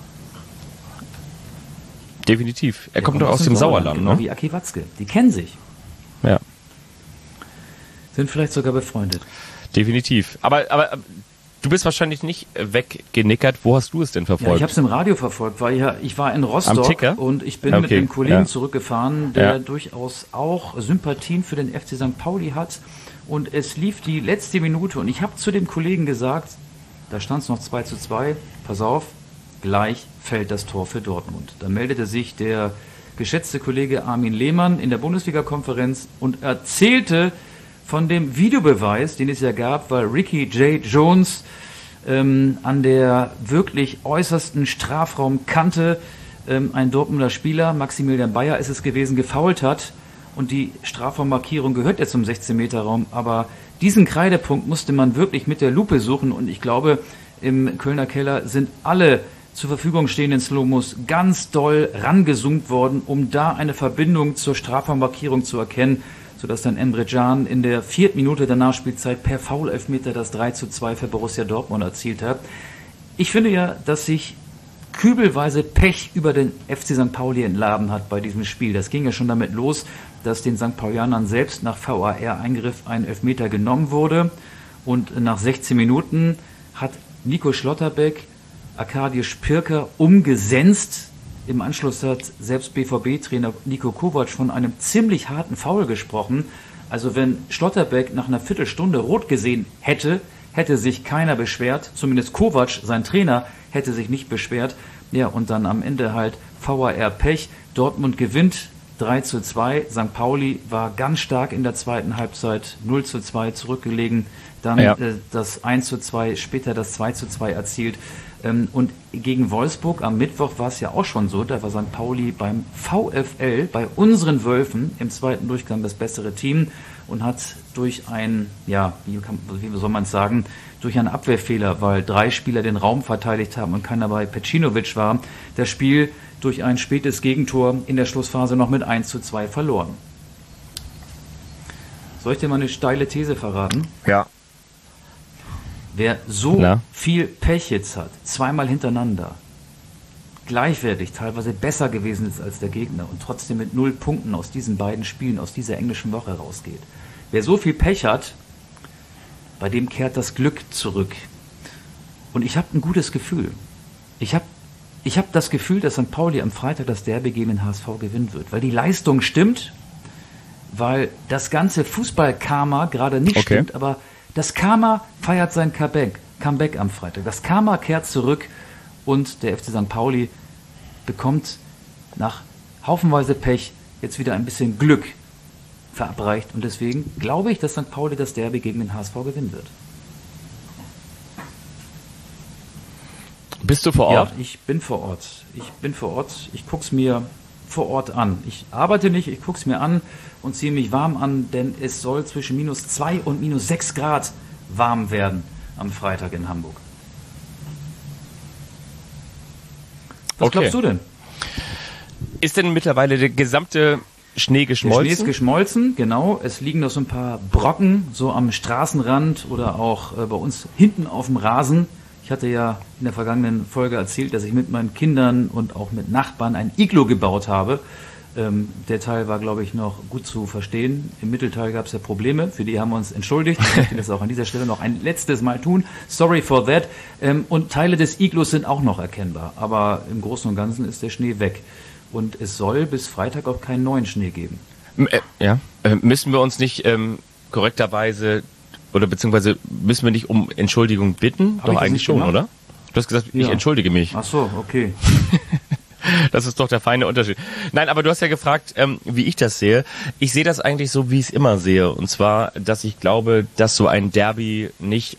Definitiv. Er kommt doch aus dem Sauerland, genau, ne? wie Aki Watzke. Die kennen sich. Ja. Sind vielleicht sogar befreundet. Definitiv. Aber du bist wahrscheinlich nicht weggenickert. Wo hast du es denn verfolgt? Ja, ich habe es im Radio verfolgt, weil ich war in Rostock am Ticker? Und ich bin mit einem Kollegen zurückgefahren, der durchaus auch Sympathien für den FC St. Pauli hat. Und es lief die letzte Minute und ich habe zu dem Kollegen gesagt, da stand es noch 2:2, pass auf, gleich fällt das Tor für Dortmund. Da meldete sich der geschätzte Kollege Armin Lehmann in der Bundesliga-Konferenz und erzählte von dem Videobeweis, den es ja gab, weil Ricky J. Jones an der wirklich äußersten Strafraumkante ein Dortmunder Spieler, Maximilian Bayer ist es gewesen, gefoult hat. Und die Strafraummarkierung gehört ja zum 16-Meter-Raum. Aber diesen Kreidepunkt musste man wirklich mit der Lupe suchen. Und ich glaube, im Kölner Keller sind alle zur Verfügung stehenden Slowmos ganz doll rangezoomt worden, um da eine Verbindung zur Strafraummarkierung zu erkennen, sodass dann Emre Can in der 4. Minute der Nachspielzeit per Foul-Elfmeter das 3:2 für Borussia Dortmund erzielt hat. Ich finde ja, dass sich kübelweise Pech über den FC St. Pauli entladen hat bei diesem Spiel. Das ging ja schon damit los, dass den St. Paulianern selbst nach VAR-Eingriff ein Elfmeter genommen wurde. Und nach 16 Minuten hat Nico Schlotterbeck Arkadiusz Pirker umgesenzt. Im Anschluss hat selbst BVB-Trainer Niko Kovac von einem ziemlich harten Foul gesprochen. Also wenn Schlotterbeck nach einer Viertelstunde rot gesehen hätte, hätte sich keiner beschwert. Zumindest Kovac, sein Trainer, hätte sich nicht beschwert. Ja, und dann am Ende halt VAR-Pech. Dortmund gewinnt 3:2. St. Pauli war ganz stark in der zweiten Halbzeit 0:2 zurückgelegen. Dann das 1:2, später das 2:2 erzielt. Und gegen Wolfsburg am Mittwoch war es ja auch schon so, da war St. Pauli beim VfL, bei unseren Wölfen, im zweiten Durchgang das bessere Team und hat durch ein, wie soll man es sagen, durch einen Abwehrfehler, weil 3 Spieler den Raum verteidigt haben und keiner bei Pecinovic war, das Spiel durch ein spätes Gegentor in der Schlussphase noch mit 1:2 verloren. Soll ich dir mal eine steile These verraten? Ja. Wer so viel Pech jetzt hat, zweimal hintereinander, gleichwertig, teilweise besser gewesen ist als der Gegner und trotzdem mit 0 Punkten aus diesen beiden Spielen, aus dieser englischen Woche rausgeht. Wer so viel Pech hat, bei dem kehrt das Glück zurück. Und ich habe ein gutes Gefühl. Ich hab das Gefühl, dass St. Pauli am Freitag das Derby gegen den HSV gewinnen wird, weil die Leistung stimmt, weil das ganze Fußball-Karma gerade nicht stimmt, aber das Karma feiert sein Comeback am Freitag. Das Karma kehrt zurück und der FC St. Pauli bekommt nach haufenweise Pech jetzt wieder ein bisschen Glück verabreicht. Und deswegen glaube ich, dass St. Pauli das Derby gegen den HSV gewinnen wird. Bist du vor Ort? Ja, ich bin vor Ort. Ich gucke es mir vor Ort an. Ich arbeite nicht, ich gucke es mir an und ziehe mich warm an, denn es soll zwischen -2 und -6 Grad warm werden am Freitag in Hamburg. Was glaubst du denn? Ist denn mittlerweile der gesamte Schnee geschmolzen? Der Schnee ist geschmolzen, genau. Es liegen noch so ein paar Brocken so am Straßenrand oder auch bei uns hinten auf dem Rasen. Ich hatte ja in der vergangenen Folge erzählt, dass ich mit meinen Kindern und auch mit Nachbarn ein Iglo gebaut habe. Der Teil war, glaube ich, noch gut zu verstehen. Im Mittelteil gab es ja Probleme, für die haben wir uns entschuldigt. Ich möchte das auch an dieser Stelle noch ein letztes Mal tun. Sorry for that. Und Teile des Iglos sind auch noch erkennbar. Aber im Großen und Ganzen ist der Schnee weg. Und es soll bis Freitag auch keinen neuen Schnee geben. Müssen wir uns nicht korrekterweise oder beziehungsweise müssen wir nicht um Entschuldigung bitten? Doch eigentlich schon, gemacht? Oder? Du hast gesagt, ich entschuldige mich. Ach so, okay. Das ist doch der feine Unterschied. Nein, aber du hast ja gefragt, wie ich das sehe. Ich sehe das eigentlich so, wie ich es immer sehe. Und zwar, dass ich glaube, dass so ein Derby nicht, ob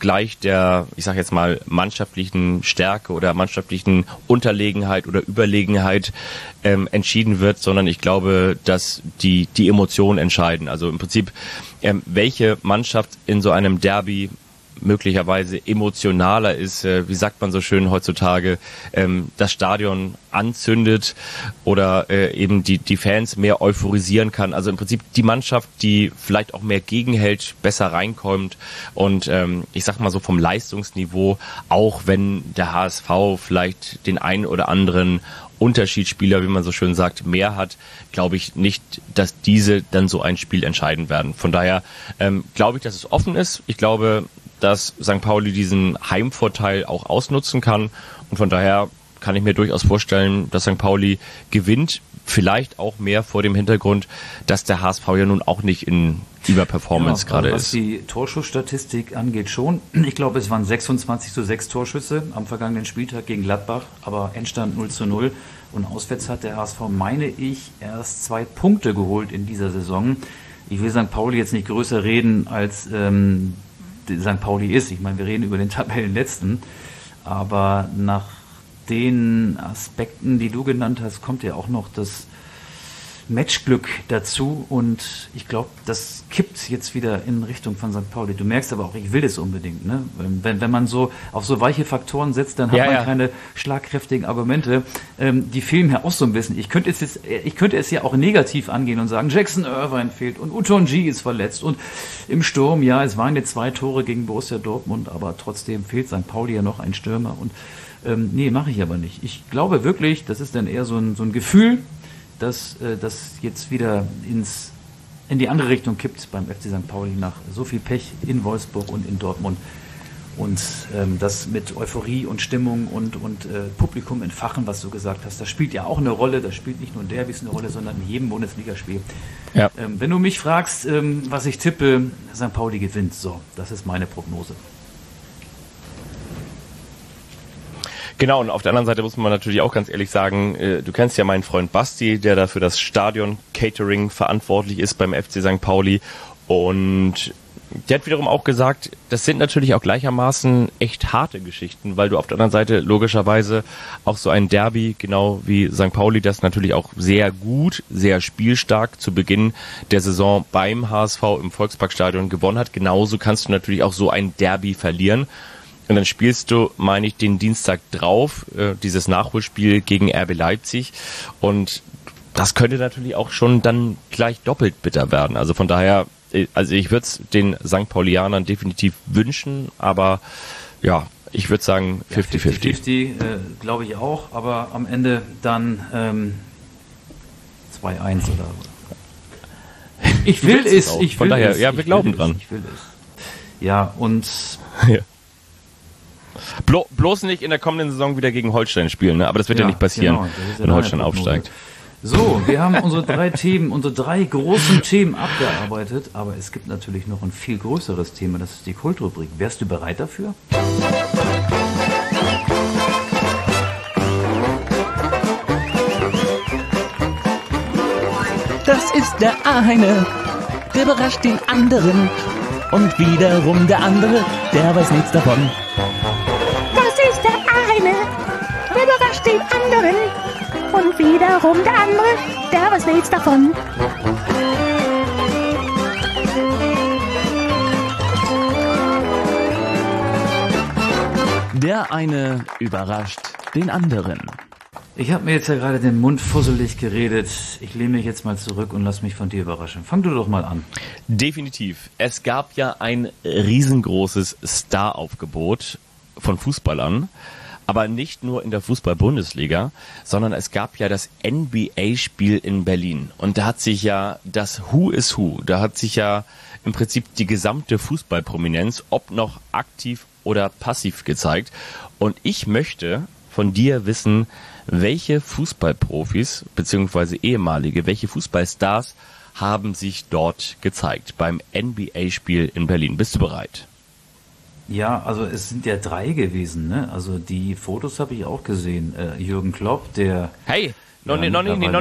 Ausgleich der, ich sag jetzt mal, mannschaftlichen Stärke oder mannschaftlichen Unterlegenheit oder Überlegenheit entschieden wird, sondern ich glaube, dass die Emotionen entscheiden. Also im Prinzip, welche Mannschaft in so einem Derby möglicherweise emotionaler ist, wie sagt man so schön heutzutage, das Stadion anzündet oder eben die Fans mehr euphorisieren kann. Also im Prinzip die Mannschaft, die vielleicht auch mehr gegenhält, besser reinkommt und ich sag mal so vom Leistungsniveau, auch wenn der HSV vielleicht den einen oder anderen Unterschiedsspieler, wie man so schön sagt, mehr hat, glaube ich nicht, dass diese dann so ein Spiel entscheiden werden. Von daher glaube ich, dass es offen ist. Ich glaube, dass St. Pauli diesen Heimvorteil auch ausnutzen kann. Und von daher kann ich mir durchaus vorstellen, dass St. Pauli gewinnt. Vielleicht auch mehr vor dem Hintergrund, dass der HSV ja nun auch nicht in Überperformance gerade ist. Was die Torschussstatistik angeht schon. Ich glaube, es waren 26:6 Torschüsse am vergangenen Spieltag gegen Gladbach, aber Endstand 0:0. Und auswärts hat der HSV, meine ich, erst 2 Punkte geholt in dieser Saison. Ich will St. Pauli jetzt nicht größer reden, als St. Pauli ist. Ich meine, wir reden über den Tabellenletzten, aber nach den Aspekten, die du genannt hast, kommt ja auch noch das Matchglück dazu und ich glaube, das kippt jetzt wieder in Richtung von St. Pauli. Du merkst aber auch, ich will das unbedingt. Ne? Wenn man so auf so weiche Faktoren setzt, dann hat man keine schlagkräftigen Argumente. Die fehlen mir auch so ein bisschen. Ich könnte es ja auch negativ angehen und sagen, Jackson Irvine fehlt und Utonji ist verletzt und im Sturm, ja, es waren jetzt 2 Tore gegen Borussia Dortmund, aber trotzdem fehlt St. Pauli ja noch ein Stürmer und nee, mache ich aber nicht. Ich glaube wirklich, das ist dann eher so ein Gefühl, dass das jetzt wieder in die andere Richtung kippt beim FC St. Pauli nach so viel Pech in Wolfsburg und in Dortmund. Und das mit Euphorie und Stimmung und Publikum entfachen, was du gesagt hast, das spielt ja auch eine Rolle. Das spielt nicht nur in Derbys eine Rolle, sondern in jedem Bundesligaspiel. Ja. Wenn du mich fragst, was ich tippe, St. Pauli gewinnt. So, das ist meine Prognose. Genau, und auf der anderen Seite muss man natürlich auch ganz ehrlich sagen, du kennst ja meinen Freund Basti, der da für das Stadion-Catering verantwortlich ist beim FC St. Pauli. Und der hat wiederum auch gesagt, das sind natürlich auch gleichermaßen echt harte Geschichten, weil du auf der anderen Seite logischerweise auch so ein Derby, genau wie St. Pauli, das natürlich auch sehr gut, sehr spielstark zu Beginn der Saison beim HSV im Volksparkstadion gewonnen hat. Genauso kannst du natürlich auch so ein Derby verlieren. Und dann spielst du, meine ich, den Dienstag drauf, dieses Nachholspiel gegen RB Leipzig. Und das könnte natürlich auch schon dann gleich doppelt bitter werden. Also von daher, also ich würde es den St. Paulianern definitiv wünschen, aber ja, ich würde sagen 50-50. 50-50, glaube ich auch, aber am Ende dann 2-1 oder. Ich will es. Von daher, ja, wir glauben dran. Ich will es. Ja, und. Ja. Bloß nicht in der kommenden Saison wieder gegen Holstein spielen, ne? Aber das wird ja nicht passieren, genau, wenn Holstein aufsteigt. So, wir haben unsere 3 Themen, unsere 3 großen Themen abgearbeitet, aber es gibt natürlich noch ein viel größeres Thema, das ist die Kultrubrik. Wärst du bereit dafür? Das ist der eine, der überrascht den anderen und wiederum der andere, der weiß nichts davon. Das ist der eine, der überrascht den anderen und wiederum der andere, der weiß nichts davon. Der eine überrascht den anderen. Ich habe mir jetzt ja gerade den Mund fusselig geredet. Ich lehne mich jetzt mal zurück und lass mich von dir überraschen. Fang du doch mal an. Definitiv. Es gab ja ein riesengroßes Staraufgebot von Fußballern, aber nicht nur in der Fußball-Bundesliga, sondern es gab ja das NBA-Spiel in Berlin. Und da hat sich ja das Who is Who, da hat sich ja im Prinzip die gesamte Fußballprominenz, ob noch aktiv oder passiv, gezeigt. Und ich möchte von dir wissen, welche Fußballprofis, beziehungsweise ehemalige, welche Fußballstars haben sich dort gezeigt beim NBA-Spiel in Berlin. Bist du bereit? Ja, also es sind ja 3 gewesen, ne? Also die Fotos habe ich auch gesehen. Jürgen Klopp, der... Hey, noch nicht.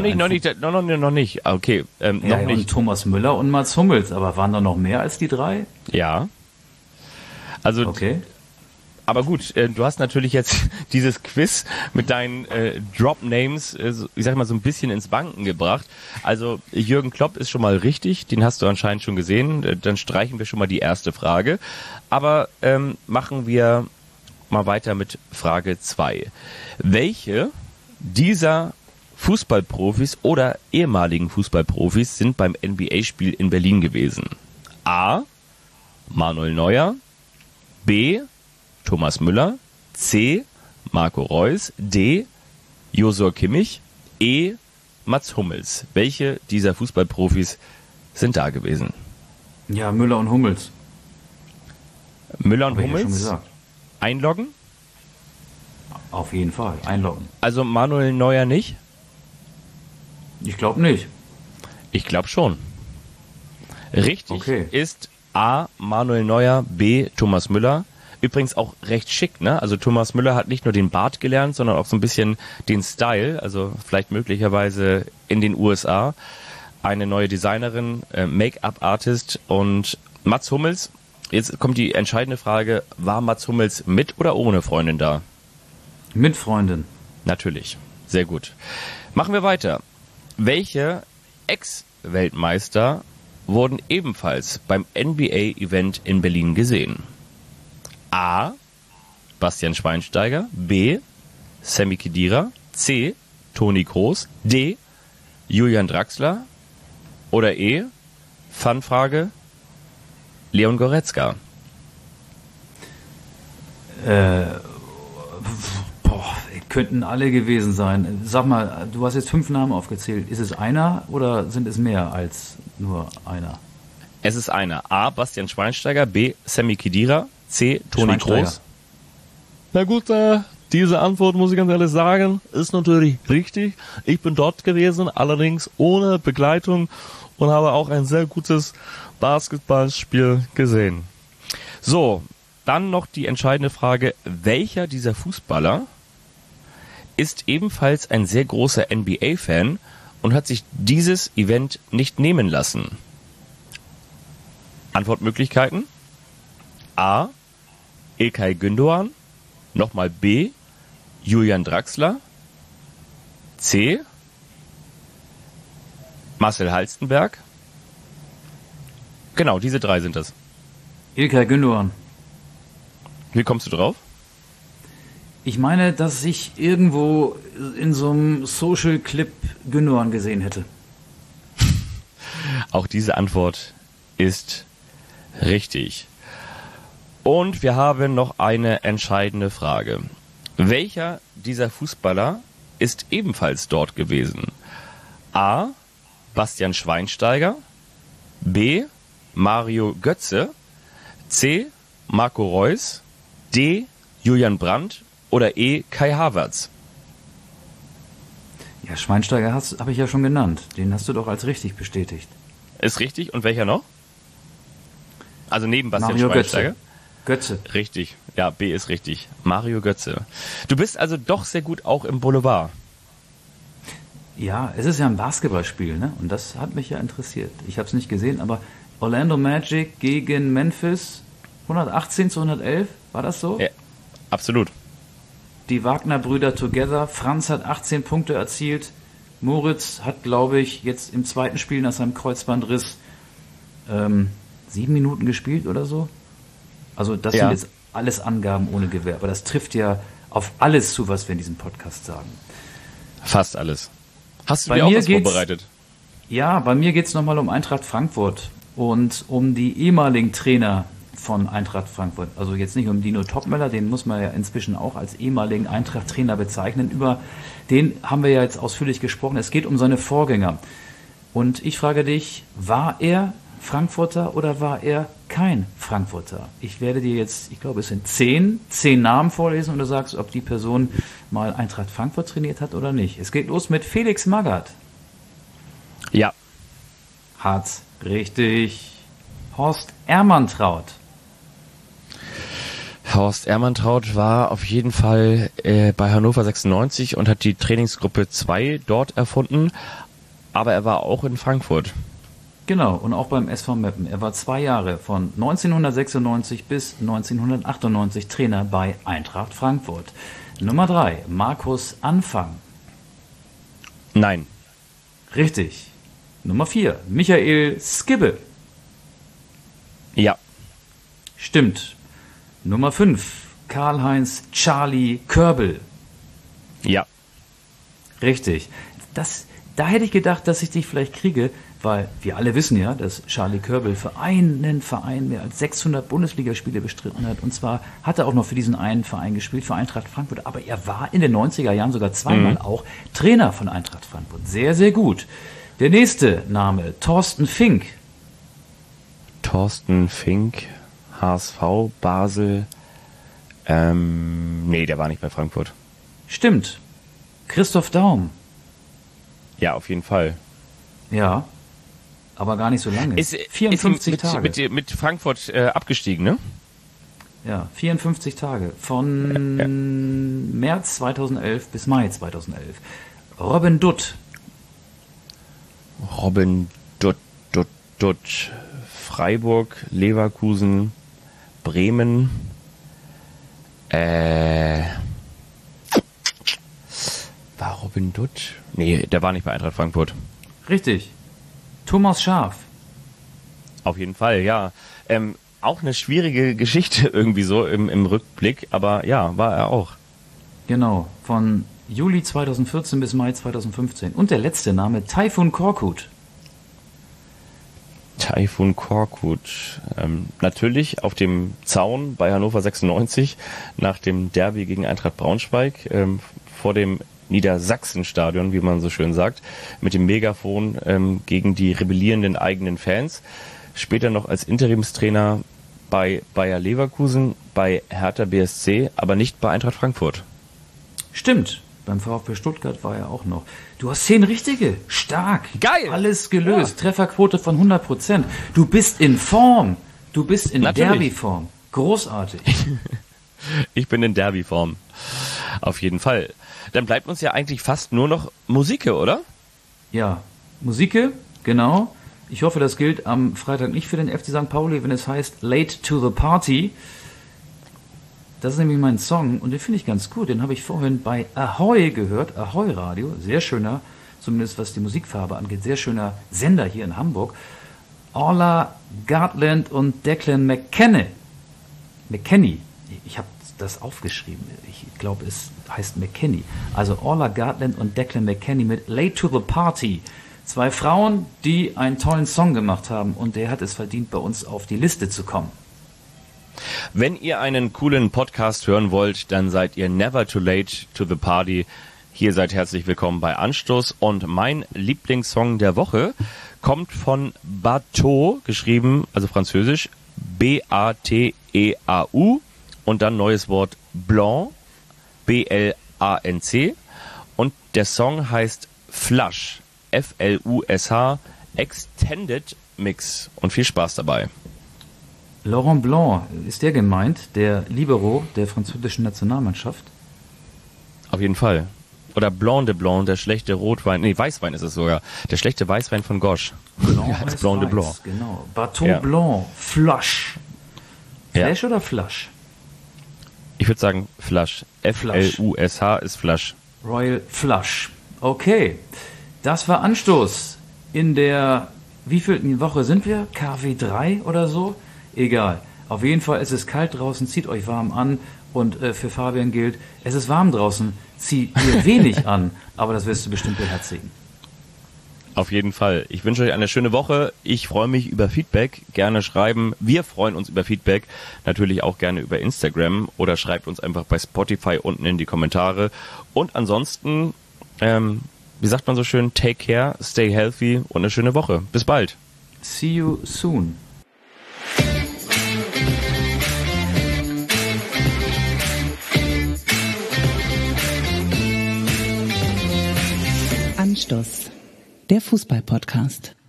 Okay, noch nicht. Und Thomas Müller und Mats Hummels. Aber waren da noch mehr als die 3? Ja. Also, Okay. aber gut, du hast natürlich jetzt dieses Quiz mit deinen Drop-Names, ich sag mal, so ein bisschen ins Wanken gebracht. Also Jürgen Klopp ist schon mal richtig, den hast du anscheinend schon gesehen. Dann streichen wir schon mal die erste Frage. Aber machen wir mal weiter mit Frage 2. Welche dieser Fußballprofis oder ehemaligen Fußballprofis sind beim NBA-Spiel in Berlin gewesen? A. Manuel Neuer, B. Thomas Müller, C. Marco Reus, D. Josua Kimmich, E. Mats Hummels. Welche dieser Fußballprofis sind da gewesen? Ja, Müller und Hummels. Müller und Hab ich ja schon Hummels gesagt. einloggen? Auf jeden Fall. Einloggen. Also Manuel Neuer nicht? Ich glaube nicht. Ich glaube schon. Richtig Okay. ist A. Manuel Neuer, B. Thomas Müller. Übrigens auch recht schick, ne? Also Thomas Müller hat nicht nur den Bart gelernt, sondern auch so ein bisschen den Style. Also vielleicht möglicherweise in den USA eine neue Designerin, Make-up-Artist. Und Mats Hummels, jetzt kommt die entscheidende Frage, war Mats Hummels mit oder ohne Freundin da? Mit Freundin. Natürlich. Sehr gut. Machen wir weiter. Welche Ex-Weltmeister wurden ebenfalls beim NBA-Event in Berlin gesehen? A. Bastian Schweinsteiger, B. Sammy Khedira, C. Toni Kroos, D. Julian Draxler oder E. Fanfrage Leon Goretzka. Könnten alle gewesen sein. Sag mal, du hast jetzt 5 Namen aufgezählt. Ist es einer oder sind es mehr als nur einer? Es ist einer. A. Bastian Schweinsteiger, B. Sammy Khedira, C. Toni Schweinsteiger. Kroos. Na gut, diese Antwort, muss ich ganz ehrlich sagen, ist natürlich richtig. Ich bin dort gewesen, allerdings ohne Begleitung und habe auch ein sehr gutes Basketballspiel gesehen. So, dann noch die entscheidende Frage, welcher dieser Fußballer ist ebenfalls ein sehr großer NBA-Fan und hat sich dieses Event nicht nehmen lassen? Antwortmöglichkeiten: A. İlkay Gündoğan, nochmal B. Julian Draxler, C. Marcel Halstenberg. Genau, diese 3 sind das. İlkay Gündoğan. Wie kommst du drauf? Ich meine, dass ich irgendwo in so einem Social Clip Gündoğan gesehen hätte. Auch diese Antwort ist richtig. Und wir haben noch eine entscheidende Frage. Welcher dieser Fußballer ist ebenfalls dort gewesen? A. Bastian Schweinsteiger, B. Mario Götze, C. Marco Reus, D. Julian Brandt oder E. Kai Havertz? Ja, Schweinsteiger habe ich ja schon genannt. Den hast du doch als richtig bestätigt. Ist richtig. Und welcher noch? Also neben Bastian Mario Schweinsteiger? Götze. Richtig. Ja, B ist richtig. Mario Götze. Du bist also doch sehr gut auch im Boulevard. Ja, es ist ja ein Basketballspiel, ne? Und das hat mich ja interessiert. Ich habe es nicht gesehen, aber Orlando Magic gegen Memphis 118-111, war das so? Ja, absolut. Die Wagner-Brüder together. Franz hat 18 Punkte erzielt. Moritz hat, glaube ich, jetzt im zweiten Spiel nach seinem Kreuzbandriss 7 Minuten gespielt oder so. Also das Ja. sind jetzt alles Angaben ohne Gewähr. Aber das trifft ja auf alles zu, was wir in diesem Podcast sagen. Fast alles. Hast du Bei dir auch mir was geht's- vorbereitet? Ja, bei mir geht es nochmal um Eintracht Frankfurt und um die ehemaligen Trainer von Eintracht Frankfurt. Also jetzt nicht um Dino Topmöller, den muss man ja inzwischen auch als ehemaligen Eintracht-Trainer bezeichnen. Über den haben wir ja jetzt ausführlich gesprochen. Es geht um seine Vorgänger. Und ich frage dich, war er Frankfurter oder war er kein Frankfurter? Ich werde dir jetzt, ich glaube es sind 10 Namen vorlesen und du sagst, ob die Person mal Eintracht Frankfurt trainiert hat oder nicht. Es geht los mit Felix Magath. Ja. Hat's richtig. Horst Ermantraut. Horst Ermantraut war auf jeden Fall bei Hannover 96 und hat die Trainingsgruppe 2 dort erfunden, aber er war auch in Frankfurt. Genau, und auch beim SV Meppen. Er war 2 Jahre von 1996 bis 1998 Trainer bei Eintracht Frankfurt. Nummer 3, Markus Anfang. Nein. Richtig. Nummer 4, Michael Skibbe. Ja. Stimmt. Nummer 5, Karl-Heinz Charlie Körbel. Ja. Richtig. Da hätte ich gedacht, dass ich dich vielleicht kriege, weil wir alle wissen ja, dass Charlie Körbel für einen Verein mehr als 600 Bundesligaspiele bestritten hat. Und zwar hat er auch noch für diesen einen Verein gespielt, für Eintracht Frankfurt. Aber er war in den 90er Jahren sogar zweimal auch Trainer von Eintracht Frankfurt. Sehr, sehr gut. Der nächste Name, Thorsten Fink. Thorsten Fink, HSV, Basel. Nee, der war nicht bei Frankfurt. Stimmt. Christoph Daum. Ja, auf jeden Fall. Ja, aber gar nicht so lange. 54 Tage. Mit Frankfurt abgestiegen, ne? Ja, 54 Tage. Von März 2011 bis Mai 2011. Robin Dutt. Robin Dutt. Freiburg, Leverkusen, Bremen. War Robin Dutt? Nee, der war nicht bei Eintracht Frankfurt. Richtig. Thomas Schaaf. Auf jeden Fall, ja. Auch eine schwierige Geschichte irgendwie so im Rückblick, aber ja, war er auch. Genau, von Juli 2014 bis Mai 2015. Und der letzte Name, Tayfun Korkut. Tayfun Korkut. Natürlich auf dem Zaun bei Hannover 96 nach dem Derby gegen Eintracht Braunschweig vor dem Niedersachsenstadion, wie man so schön sagt, mit dem Megafon gegen die rebellierenden eigenen Fans. Später noch als Interimstrainer bei Bayer Leverkusen, bei Hertha BSC, aber nicht bei Eintracht Frankfurt. Stimmt, beim VfB Stuttgart war er auch noch. Du hast 10 richtige. Stark. Geil. Alles gelöst. Ja. Trefferquote von 100%. Du bist in Form. Du bist in Derby-Form. Großartig. Ich bin in Derby-Form. Auf jeden Fall. Dann bleibt uns ja eigentlich fast nur noch Musik, oder? Ja, Musik, genau. Ich hoffe, das gilt am Freitag nicht für den FC St. Pauli, wenn es heißt Late to the Party. Das ist nämlich mein Song und den finde ich ganz gut. Den habe ich vorhin bei Ahoy gehört, Ahoy Radio. Sehr schöner, zumindest was die Musikfarbe angeht, sehr schöner Sender hier in Hamburg. Orla Gartland und Declan McKenny. Ich habe das aufgeschrieben. Ich glaube, es heißt McKenny. Also Orla Gartland und Declan McKenny mit Late to the Party. 2 Frauen, die einen tollen Song gemacht haben und der hat es verdient, bei uns auf die Liste zu kommen. Wenn ihr einen coolen Podcast hören wollt, dann seid ihr never too late to the party. Hier seid herzlich willkommen bei Anstoß und mein Lieblingssong der Woche kommt von Bateau, geschrieben, also französisch, B-A-T-E-A-U und dann neues Wort Blanc, B-L-A-N-C und der Song heißt Flush, F-L-U-S-H, Extended Mix und viel Spaß dabei. Laurent Blanc, ist der gemeint, der Libero der französischen Nationalmannschaft? Auf jeden Fall. Oder Blanc de Blanc, der schlechte Rotwein, nee, Weißwein ist es sogar, der schlechte Weißwein von Gosch. Blanc, Blanc de Blanc. Genau. Bateau Blanc, Flush. Flash oder Flush? Ich würde sagen Flush. F-L-U-S-H ist Flush. Royal Flush. Okay. Das war Anstoß. In der wievielten Woche sind wir? KW 3 oder so? Egal. Auf jeden Fall ist es kalt draußen, zieht euch warm an. Und für Fabian gilt, es ist warm draußen, zieh dir wenig an. Aber das wirst du bestimmt beherzigen. Auf jeden Fall. Ich wünsche euch eine schöne Woche. Ich freue mich über Feedback. Gerne schreiben. Wir freuen uns über Feedback. Natürlich auch gerne über Instagram. Oder schreibt uns einfach bei Spotify unten in die Kommentare. Und ansonsten, wie sagt man so schön, take care, stay healthy und eine schöne Woche. Bis bald. See you soon. Anstoß, der Fußball-Podcast.